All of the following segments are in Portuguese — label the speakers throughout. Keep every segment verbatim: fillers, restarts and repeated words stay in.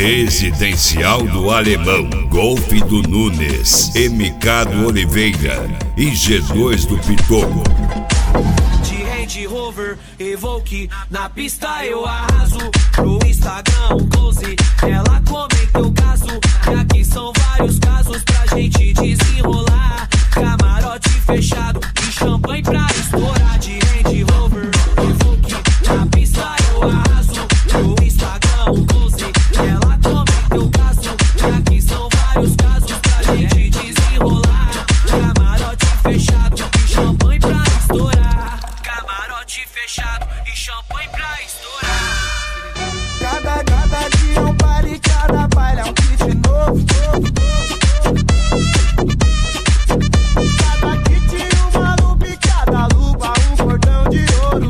Speaker 1: Residencial do Alemão, Golf do Nunes, M K do Oliveira e G dois do Pitoco.
Speaker 2: De Range Rover, Evoque, na pista eu arraso. Pro Instagram, um close, ela comenta o caso. E aqui são vários casos pra gente desenrolar. Camarote fechado e champanhe pra estourar. De Range Rover, Evoque, na pista eu arraso. Pro Instagram, um close, ela comenta o caso. E aqui são vários casos pra gente desenrolar. Camarote fechado e champanhe pra estourar. Camarote fechado e champanhe pra estourar.
Speaker 3: Cada, cada dia é um baile, cada baile é um kit novo, novo, novo. Cada kit uma lupa e cada lupa um cordão de ouro.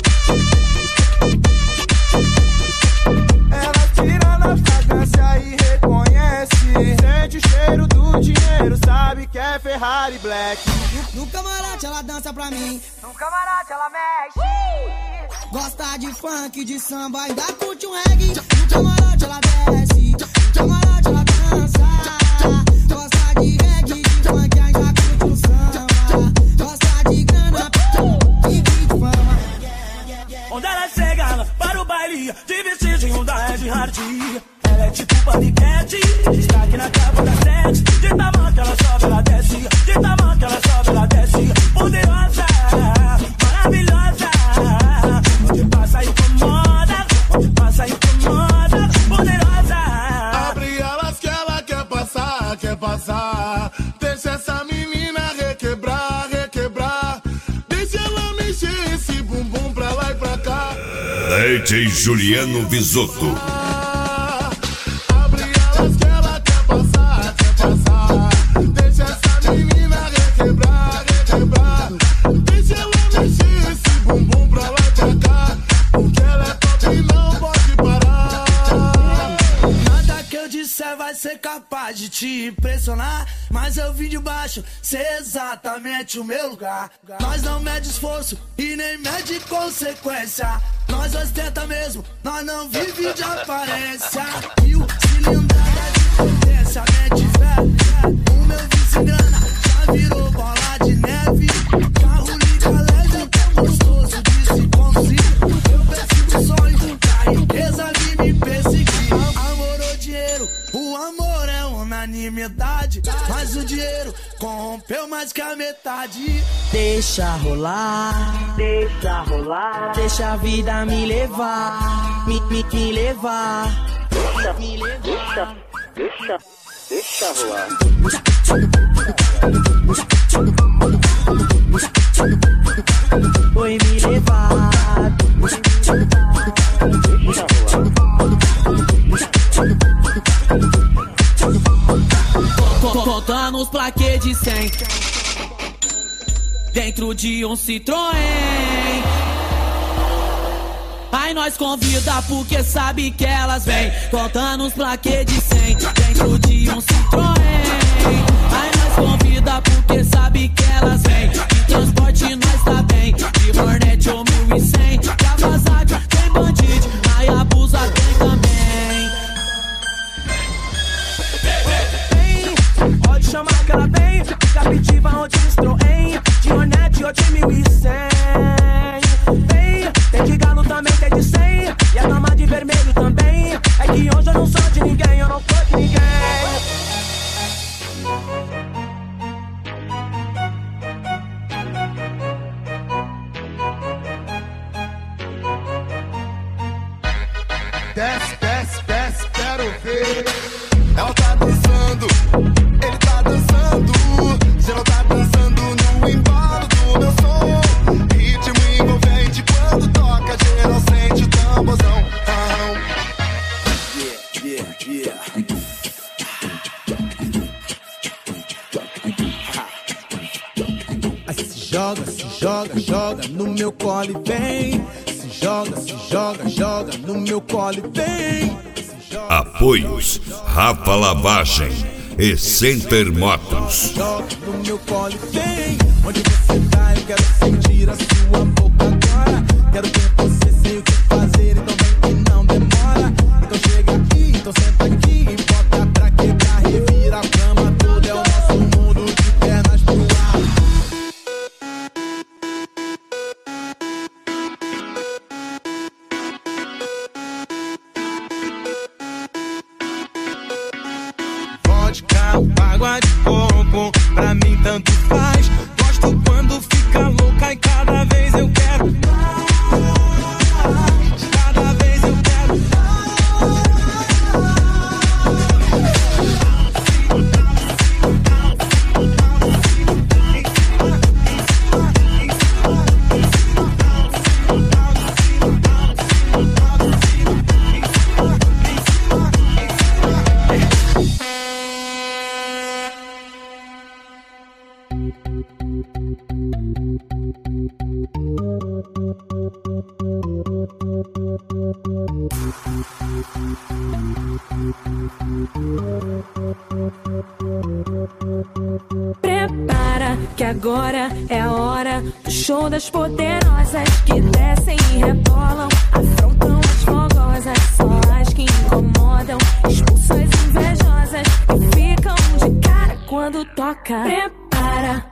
Speaker 3: Ela tira na fragrância e reconhece. Sente o cheiro do dinheiro, sabe que é Ferrari Black.
Speaker 4: No camarote ela dança pra mim,
Speaker 3: No camarote ela mexe.
Speaker 4: gosta de funk, de samba, ainda curte um reggae. No camarote ela desce, no camarote ela dança. Gosta de reggae, de funk, ainda curte um samba. Gosta de grana e de fama.
Speaker 2: Onde ela chega, ela para o baile de vestígio da Red Hard. Ela é tipo paniquete, destaque na capa da sete. De tamanho que ela sobe, ela desce. De tamanho que ela sobe, ela desce. Poderosa, maravilhosa. Onde passa incomoda, onde passa incomoda. Poderosa.
Speaker 5: Abre elas que ela quer passar, quer passar. Deixa essa menina requebrar, requebrar. Deixa ela mexer esse bumbum pra lá e pra cá.
Speaker 1: D J Juliano Visotto.
Speaker 5: Abre elas que ela quer passar, quer passar. Deixa essa menina requebrar, requebrar. Deixa ela mexer esse bumbum pra lá e pra cá. Porque ela é top e não pode parar.
Speaker 2: Nada que eu disser vai ser capaz de te impressionar. Mas eu vim de baixo, sei exatamente o meu lugar. Nós não mede esforço e nem mede consequência. Nós ostenta mesmo, nós não vive de aparência. Mil cilindrada de potência, mente fé. O meu vice grana já virou bola de neve. Carro liga leve, gostoso de se conduzir. Eu persigo o sonho, a riqueza de me perseguir. Amor ou dinheiro, o amor é unanimidade. Mas o dinheiro corrompeu mais que a metade.
Speaker 4: Deixa rolar,
Speaker 3: Deixa rolar.
Speaker 4: deixa a vida me levar, me, me, me levar, me levar.
Speaker 3: Deixa, deixa rolar.
Speaker 4: Foi me levar,
Speaker 3: Deixa rolar.
Speaker 2: Contando os plaquês de cem dentro de um Citroën. Aí nós convida porque sabe que elas vêm. Contando os plaquês de cem dentro de um Citroën. Aí nós convida porque sabe que elas vêm. De transporte nós tá bem, de Hornet ou mil e cem. Kawasaki tem bandido, Hayabusa tem também.
Speaker 3: Pode chamar que ela vem. Captiva onde Citroën. De Hornet ou de mil e cem. Vem, tem de galo também, tem de cem. E a dama de vermelho também. É que hoje eu não sou de ninguém, eu não sou de ninguém.
Speaker 5: Desce, desce, desce, quero ver. Ela tá dançando, ele tá dançando. Geral tá dançando no embalo do meu som. Ritmo envolvente quando toca, geral sente o tamborzão. Yeah, yeah, yeah.
Speaker 3: Se joga, se joga, joga no meu colo e vem. Se joga, se joga, joga no meu colo e vem.
Speaker 1: Apoios Rafa Lavagem e Center Motos.
Speaker 3: Joga no meu colo e vem. Onde você tá, eu quero sentir a sua boca agora. Quero ver você sem o que fazer, então vem que não demora. Então chega aqui, então senta aqui.
Speaker 6: Prepara que agora é a hora do show das poderosas que descem e rebolam, afrontam as fogosas, só as que incomodam, expulsam as invejosas e ficam de cara quando toca. Prepara